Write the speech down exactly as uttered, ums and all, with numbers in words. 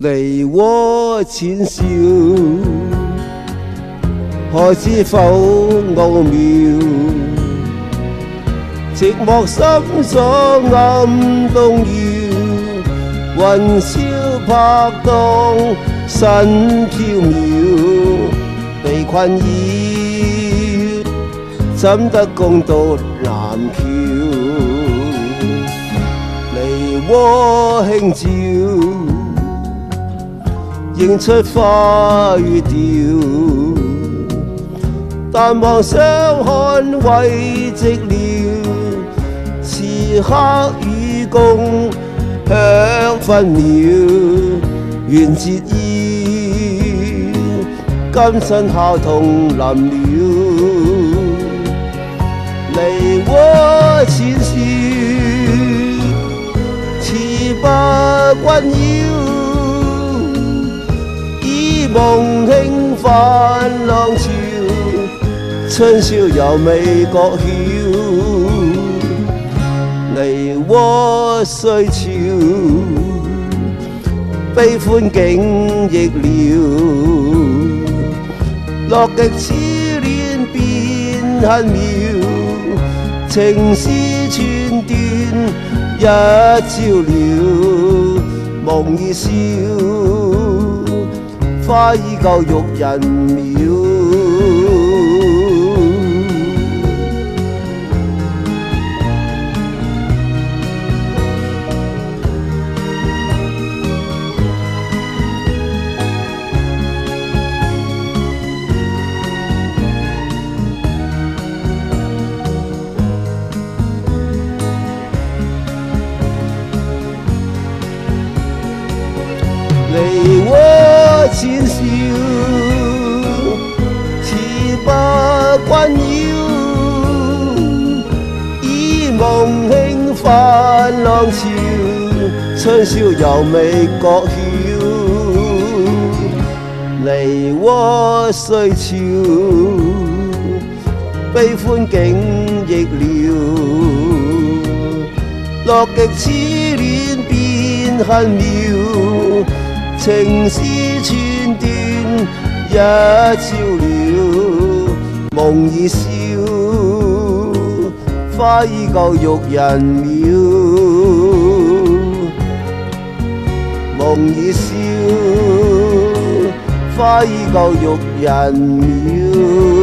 离我浅笑，何知否奧妙？寂寞心所暗動搖，雲霄拍動身飄渺，被困擾，怎得共渡南橋？梨渦輕照，映出花與調，但望相看為寂寥，此刻與共享分秒，願折腰，今生孝同臨了，梨渦淺笑，似不君邀，以夢輕泛浪潮，春宵猶未覺曉，梨渦雖潮，悲歡景亦了，樂極此戀變恨妙，情絲寸斷一朝了，夢已消，花依舊欲人渺。梨渦淺笑，似不君邀，以夢輕泛浪潮，春宵猶未覺曉，梨渦雖潮，悲歡景亦了，樂極此戀變恨妙，情絲寸斷一朝了，夢已消，花依舊欲人渺，夢已消，花依舊欲人渺。